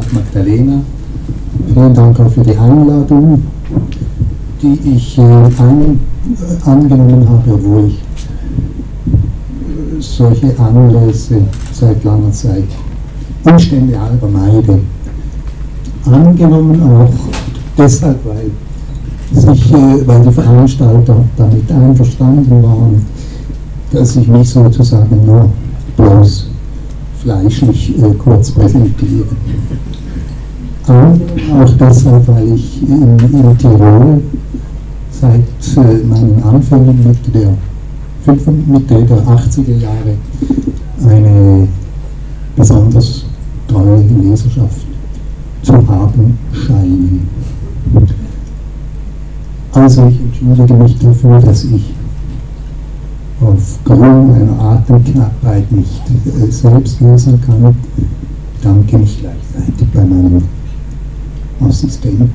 St. Magdalena. Vielen Dank auch für die Einladung, die ich angenommen habe, obwohl ich solche Anlässe seit langer Zeit Umstände halber meide. Angenommen auch deshalb, weil die Veranstalter damit einverstanden waren, dass ich mich sozusagen nur bloß fleischlich kurz präsentiere. Auch deshalb, weil ich in Tirol seit meinen Anfängen Mitte der 80er Jahre eine besonders treue Leserschaft zu haben scheine. Also ich entschuldige mich dafür, dass ich aufgrund einer Atemknappheit nicht selbst lesen kann. Ich danke mich gleichzeitig bei meinem Assistenten.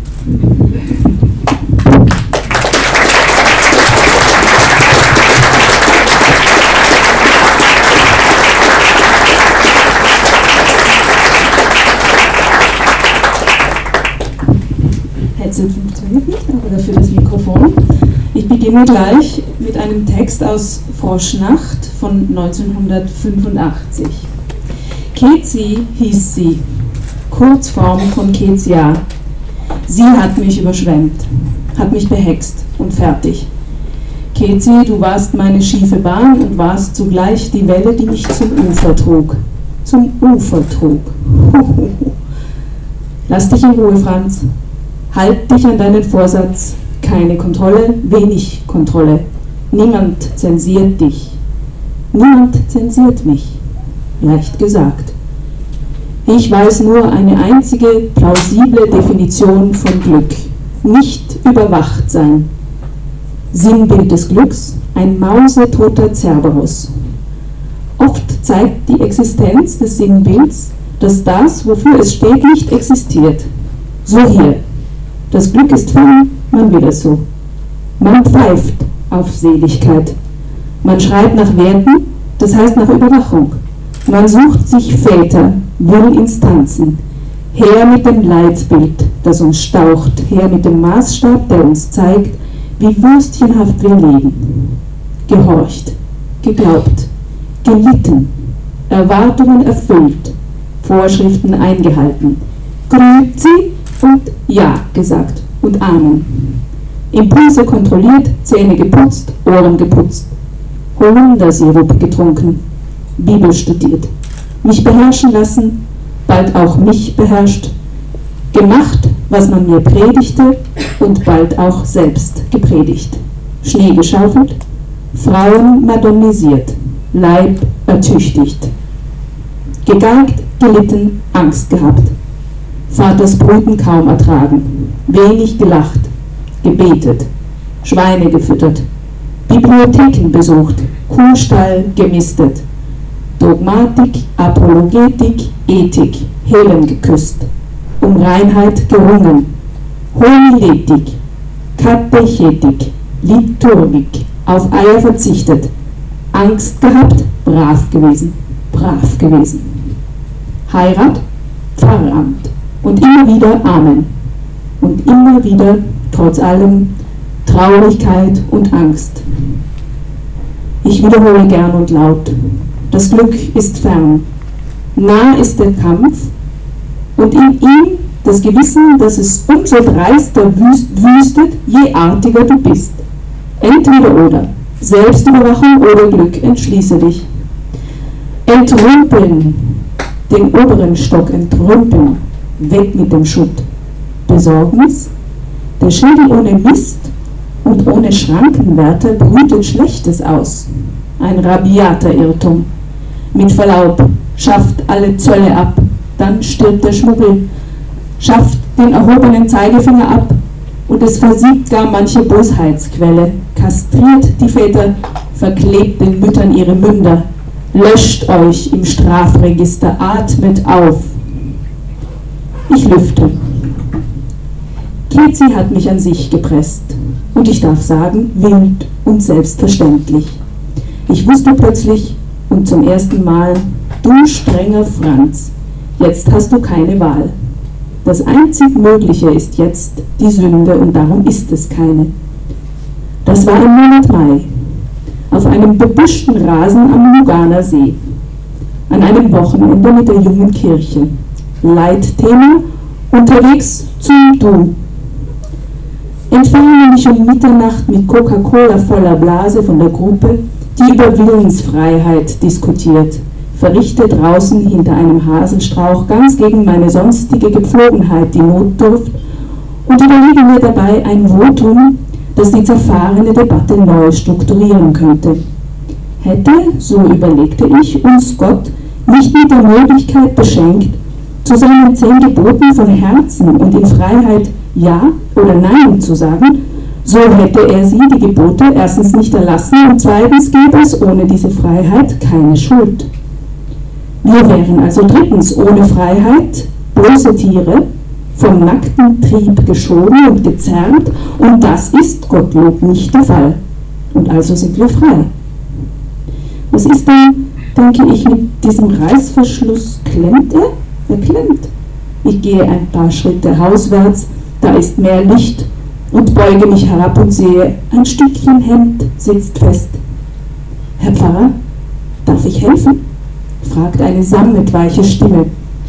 Headset funktioniert nicht, aber dafür das Mikrofon. Ich beginne gleich mit einem Text aus Froschnacht von 1985. Kezi hieß sie, Kurzform von Kezia. Sie hat mich überschwemmt, hat mich behext und fertig. Kezi, du warst meine schiefe Bahn und warst zugleich die Welle, die mich zum Ufer trug. Zum Ufer trug. Lass dich in Ruhe, Franz. Halt dich an deinen Vorsatz. Keine Kontrolle, wenig Kontrolle. Niemand zensiert dich. Niemand zensiert mich. Leicht gesagt. Ich weiß nur eine einzige plausible Definition von Glück. Nicht überwacht sein. Sinnbild des Glücks, ein mausetoter Cerberus. Oft zeigt die Existenz des Sinnbilds, dass das, wofür es steht, nicht existiert. So hier. Das Glück ist fern, man will es so. Man pfeift auf Seligkeit. Man schreit nach Werten, das heißt nach Überwachung. Man sucht sich Väter, will Instanzen. Her mit dem Leitbild, das uns staucht. Her mit dem Maßstab, der uns zeigt, wie würstchenhaft wir leben. Gehorcht, geglaubt, gelitten, Erwartungen erfüllt, Vorschriften eingehalten. Grüezi und Ja gesagt und Amen. Impulse kontrolliert, Zähne geputzt, Ohren geputzt. Holundersirup getrunken, Bibel studiert. Mich beherrschen lassen, bald auch mich beherrscht. Gemacht, was man mir predigte und bald auch selbst gepredigt. Schnee geschaufelt, Frauen madonnisiert, Leib ertüchtigt. Gegeigt, gelitten, Angst gehabt. Vaters Brüten kaum ertragen, wenig gelacht, gebetet, Schweine gefüttert, Bibliotheken besucht, Kuhstall gemistet, Dogmatik, Apologetik, Ethik, Helen geküsst, um Reinheit gerungen, Homiletik, Katechetik, Liturgik, auf Eier verzichtet, Angst gehabt, brav gewesen, brav gewesen. Heirat, Pfarramt. Und immer wieder Amen. Und immer wieder, trotz allem, Traurigkeit und Angst. Ich wiederhole gern und laut. Das Glück ist fern. Nah ist der Kampf und in ihm das Gewissen, dass es umso dreister wüstet, je artiger du bist. Entweder oder. Selbstüberwachung oder Glück. Entschließe dich. Entrümpeln. Den oberen Stock entrümpeln. Weg mit dem Schutt. Besorgnis? Der Schädel ohne Mist und ohne Schrankenwärter brütet Schlechtes aus. Ein rabiater Irrtum. Mit Verlaub, schafft alle Zölle ab, dann stirbt der Schmuggel. Schafft den erhobenen Zeigefinger ab und es versiegt gar manche Bosheitsquelle. Kastriert die Väter, verklebt den Müttern ihre Münder. Löscht euch im Strafregister, atmet auf. Ich lüfte. Kezi hat mich an sich gepresst. Und ich darf sagen, wild und selbstverständlich. Ich wusste plötzlich und zum ersten Mal, du strenger Franz, Jetzt hast du keine Wahl. Das einzig Mögliche ist jetzt die Sünde und darum ist es keine. Das war im Monat Mai, auf einem bebüschten Rasen am Luganer See, an einem Wochenende mit der jungen Kirche. Leitthema: unterwegs zum Du. Entferne mich um Mitternacht mit Coca-Cola voller Blase von der Gruppe, die über Willensfreiheit diskutiert, verrichte draußen hinter einem Haselstrauch ganz gegen meine sonstige Gepflogenheit die Notdurft und überlege mir dabei ein Votum, das die zerfahrene Debatte neu strukturieren könnte. Hätte, so überlegte ich, uns Gott nicht mit der Möglichkeit beschenkt, zu seinen 10 Geboten von Herzen und in Freiheit Ja oder Nein zu sagen, so hätte er sie, die Gebote, erstens nicht erlassen und zweitens gäbe es ohne diese Freiheit keine Schuld. Wir wären also drittens ohne Freiheit bloße Tiere, vom nackten Trieb geschoben und gezerrt, und das ist Gottlob nicht der Fall. Und also sind wir frei. Was ist dann, denke ich, mit diesem Reißverschluss? Klemmt er? Er klemmt. Ich gehe ein paar Schritte hauswärts, da ist mehr Licht, und beuge mich herab und sehe, ein Stückchen Hemd sitzt fest. Herr Pfarrer, darf ich helfen? Fragt eine sammetweiche Stimme.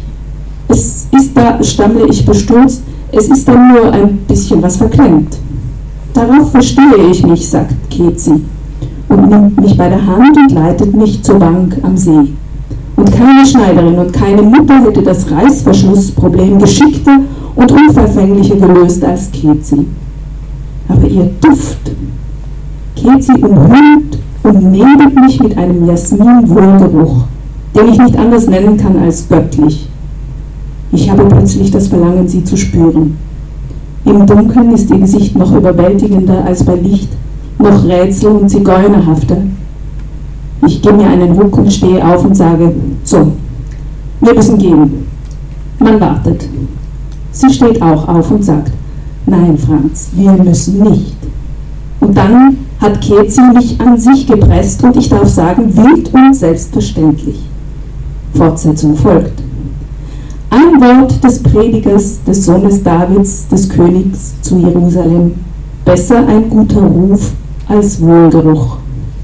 Es ist da, stammle ich bestürzt, es ist da nur ein bisschen was verklemmt. Darauf verstehe ich mich, sagt Kezi, und nimmt mich bei der Hand und leitet mich zur Bank am See. Und keine Schneiderin und keine Mutter hätte das Reißverschlussproblem geschickter und unverfänglicher gelöst als Kezi. Aber ihr Duft, Kezi umhüllt und nebelt mich mit einem Jasmin-Wohlgeruch, den ich nicht anders nennen kann als göttlich. Ich habe plötzlich das Verlangen, sie zu spüren. Im Dunkeln ist ihr Gesicht noch überwältigender als bei Licht, noch rätsel- und zigeunerhafter. Ich gebe mir einen Ruck und stehe auf und sage, so, wir müssen gehen. Man wartet. Sie steht auch auf und sagt, nein, Franz, wir müssen nicht. Und dann hat Kezi mich an sich gepresst und ich darf sagen, wild und selbstverständlich. Fortsetzung folgt. Ein Wort des Predigers, des Sohnes Davids, des Königs zu Jerusalem. Besser ein guter Ruf als Wohlgeruch.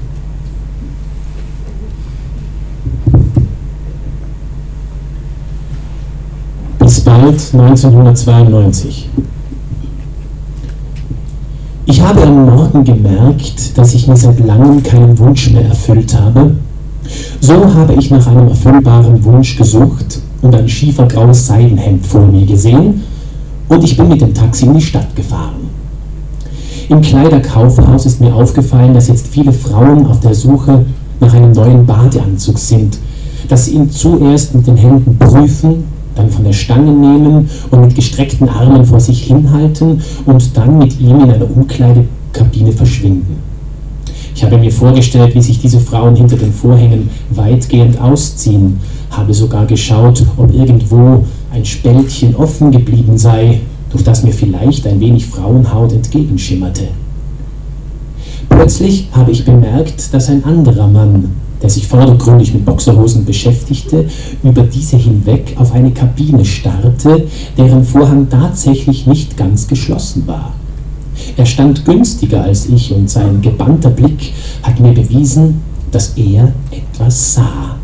Bis bald 1992. Ich habe am Morgen gemerkt, dass ich mir seit langem keinen Wunsch mehr erfüllt habe. So habe ich nach einem erfüllbaren Wunsch gesucht und ein schiefergraues Seidenhemd vor mir gesehen und ich bin mit dem Taxi in die Stadt gefahren. Im Kleiderkaufhaus ist mir aufgefallen, dass jetzt viele Frauen auf der Suche nach einem neuen Badeanzug sind, dass sie ihn zuerst mit den Händen prüfen, dann von der Stange nehmen und mit gestreckten Armen vor sich hinhalten und dann mit ihm in einer Umkleidekabine verschwinden. Ich habe mir vorgestellt, wie sich diese Frauen hinter den Vorhängen weitgehend ausziehen, habe sogar geschaut, ob irgendwo ein Spältchen offen geblieben sei, durch das mir vielleicht ein wenig Frauenhaut entgegenschimmerte. Plötzlich habe ich bemerkt, dass ein anderer Mann, der sich vordergründig mit Boxerhosen beschäftigte, über diese hinweg auf eine Kabine starrte, deren Vorhang tatsächlich nicht ganz geschlossen war. Er stand günstiger als ich und sein gebannter Blick hat mir bewiesen, dass er etwas sah.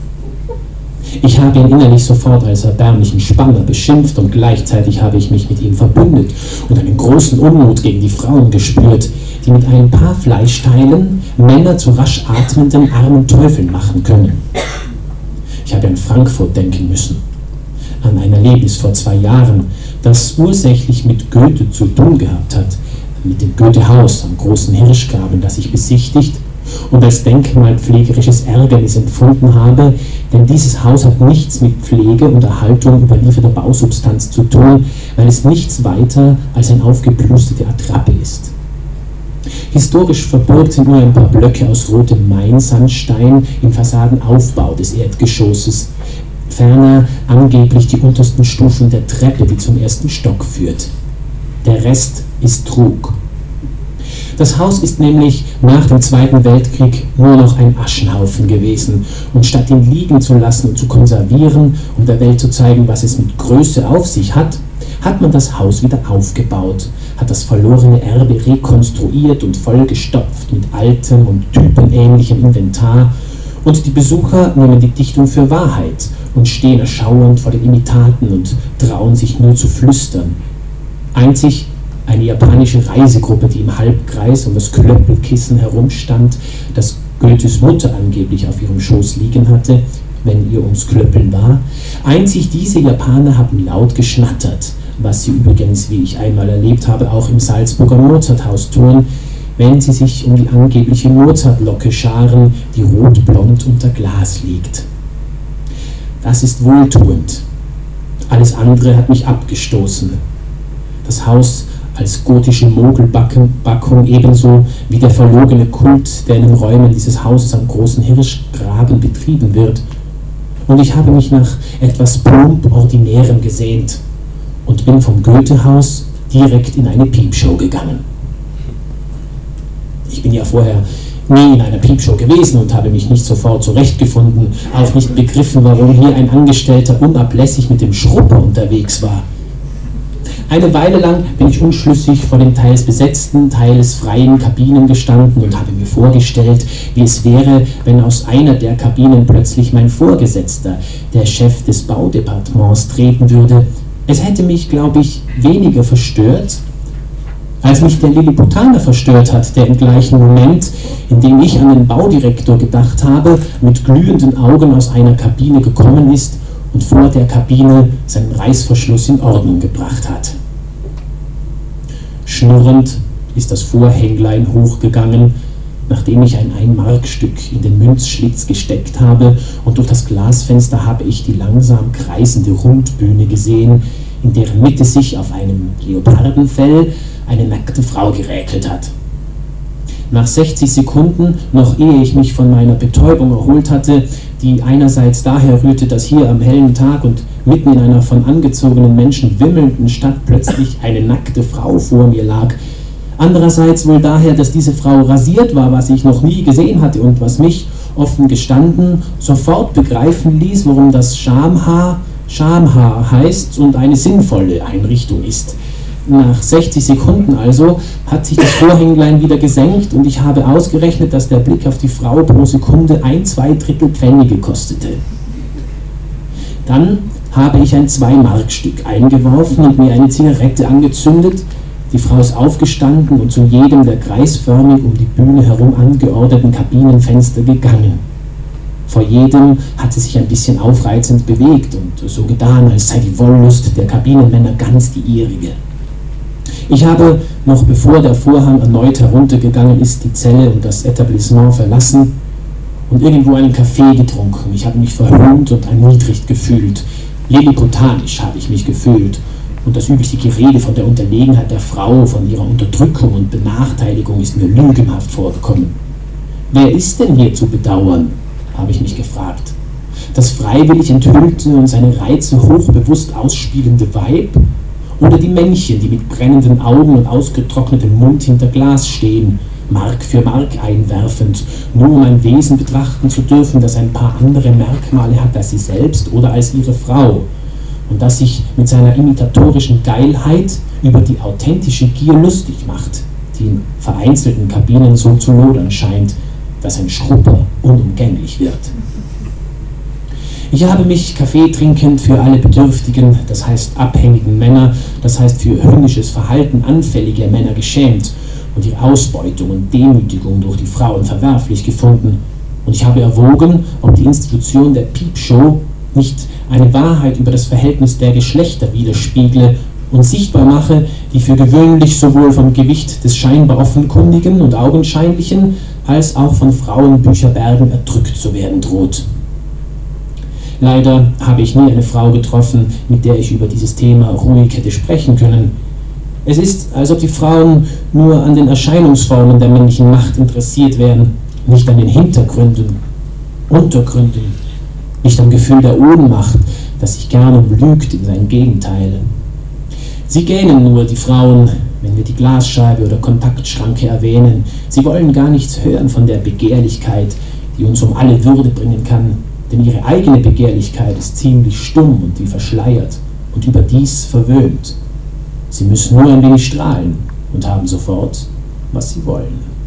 Ich habe ihn innerlich sofort als erbärmlichen Spanner beschimpft und gleichzeitig habe ich mich mit ihm verbündet und einen großen Unmut gegen die Frauen gespürt, die mit ein paar Fleischteilen Männer zu rasch atmenden armen Teufeln machen können. Ich habe an Frankfurt denken müssen, an ein Erlebnis vor 2 Jahren, das ursächlich mit Goethe zu tun gehabt hat, mit dem Goethehaus am großen Hirschgraben, das ich besichtigt und als denkmalpflegerisches Ärgernis empfunden habe, denn dieses Haus hat nichts mit Pflege und Erhaltung überlieferter Bausubstanz zu tun, weil es nichts weiter als ein aufgeplusterte Attrappe ist. Historisch verbürgt sind nur ein paar Blöcke aus rotem Mainsandstein im Fassadenaufbau des Erdgeschosses, ferner angeblich die untersten Stufen der Treppe, die zum 1. Stock führt. Der Rest ist Trug. Das Haus ist nämlich nach dem Zweiten Weltkrieg nur noch ein Aschenhaufen gewesen. Und statt ihn liegen zu lassen und zu konservieren, um der Welt zu zeigen, was es mit Größe auf sich hat, hat man das Haus wieder aufgebaut, hat das verlorene Erbe rekonstruiert und vollgestopft mit altem und typenähnlichem Inventar. Und die Besucher nehmen die Dichtung für Wahrheit und stehen erschauernd vor den Imitaten und trauen sich nur zu flüstern. Einzig eine japanische Reisegruppe, die im Halbkreis um das Klöppelkissen herumstand, das Goethes Mutter angeblich auf ihrem Schoß liegen hatte, wenn ihr ums Klöppeln war. Einzig diese Japaner haben laut geschnattert, was sie übrigens, wie ich einmal erlebt habe, auch im Salzburger Mozarthaus tun, wenn sie sich um die angebliche Mozartlocke scharen, die rotblond unter Glas liegt. Das ist wohltuend. Alles andere hat mich abgestoßen. Das Haus als gotische Mogelbackung ebenso wie der verlogene Kult, der in den Räumen dieses Hauses am großen Hirschgraben betrieben wird. Und ich habe mich nach etwas plump Ordinärem gesehnt und bin vom Goethehaus direkt in eine Piepshow gegangen. Ich bin ja vorher nie in einer Piepshow gewesen und habe mich nicht sofort zurechtgefunden, auch nicht begriffen, warum hier ein Angestellter unablässig mit dem Schrupper unterwegs war. Eine Weile lang bin ich unschlüssig vor den teils besetzten, teils freien Kabinen gestanden und habe mir vorgestellt, wie es wäre, wenn aus einer der Kabinen plötzlich mein Vorgesetzter, der Chef des Baudepartements, treten würde. Es hätte mich, glaube ich, weniger verstört, als mich der Lilliputaner verstört hat, der im gleichen Moment, in dem ich an den Baudirektor gedacht habe, mit glühenden Augen aus einer Kabine gekommen ist und vor der Kabine seinen Reißverschluss in Ordnung gebracht hat. Schnurrend ist das Vorhänglein hochgegangen, nachdem ich ein Einmarkstück in den Münzschlitz gesteckt habe, und durch das Glasfenster habe ich die langsam kreisende Rundbühne gesehen, in deren Mitte sich auf einem Leopardenfell eine nackte Frau geräkelt hat. Nach 60 Sekunden, noch ehe ich mich von meiner Betäubung erholt hatte, die einerseits daher rührte, dass hier am hellen Tag und mitten in einer von angezogenen Menschen wimmelnden Stadt plötzlich eine nackte Frau vor mir lag, andererseits wohl daher, dass diese Frau rasiert war, was ich noch nie gesehen hatte und was mich, offen gestanden, sofort begreifen ließ, warum das Schamhaar heißt und eine sinnvolle Einrichtung ist. Nach 60 Sekunden also hat sich das Vorhänglein wieder gesenkt und ich habe ausgerechnet, dass der Blick auf die Frau pro Sekunde 1/2 Pfennige kostete. Dann habe ich ein 2-Mark-Stück eingeworfen und mir eine Zigarette angezündet. Die Frau ist aufgestanden und zu jedem der kreisförmig um die Bühne herum angeordneten Kabinenfenster gegangen. Vor jedem hat sie sich ein bisschen aufreizend bewegt und so getan, als sei die Wollust der Kabinenmänner ganz die ihrige. Ich habe, noch bevor der Vorhang erneut heruntergegangen ist, die Zelle und das Etablissement verlassen und irgendwo einen Kaffee getrunken. Ich habe mich verhöhnt und erniedrigt gefühlt. Lilliputanisch habe ich mich gefühlt. Und das übliche Gerede von der Unterlegenheit der Frau, von ihrer Unterdrückung und Benachteiligung ist mir lügenhaft vorgekommen. Wer ist denn hier zu bedauern, habe ich mich gefragt. Das freiwillig enthüllte und seine Reize hochbewusst ausspielende Weib oder die Männchen, die mit brennenden Augen und ausgetrocknetem Mund hinter Glas stehen, Mark für Mark einwerfend, nur um ein Wesen betrachten zu dürfen, das ein paar andere Merkmale hat als sie selbst oder als ihre Frau und das sich mit seiner imitatorischen Geilheit über die authentische Gier lustig macht, die in vereinzelten Kabinen so zu lodern scheint, dass ein Schrupper unumgänglich wird. Ich habe mich kaffeetrinkend für alle bedürftigen, das heißt abhängigen Männer, das heißt für hündisches Verhalten anfällige Männer geschämt und ihre Ausbeutung und Demütigung durch die Frauen verwerflich gefunden. Und ich habe erwogen, ob die Institution der Piepshow nicht eine Wahrheit über das Verhältnis der Geschlechter widerspiegle und sichtbar mache, die für gewöhnlich sowohl vom Gewicht des scheinbar Offenkundigen und Augenscheinlichen als auch von Frauenbücherbergen erdrückt zu werden droht. Leider habe ich nie eine Frau getroffen, mit der ich über dieses Thema ruhig hätte sprechen können. Es ist, als ob die Frauen nur an den Erscheinungsformen der männlichen Macht interessiert wären, nicht an den Hintergründen, Untergründen, nicht am Gefühl der Ohnmacht, das sich gerne umlügt in sein Gegenteil. Sie gähnen nur, die Frauen, wenn wir die Glasscheibe oder Kontaktschranke erwähnen. Sie wollen gar nichts hören von der Begehrlichkeit, die uns um alle Würde bringen kann, denn ihre eigene Begehrlichkeit ist ziemlich stumm und wie verschleiert und überdies verwöhnt. Sie müssen nur ein wenig strahlen und haben sofort, was sie wollen.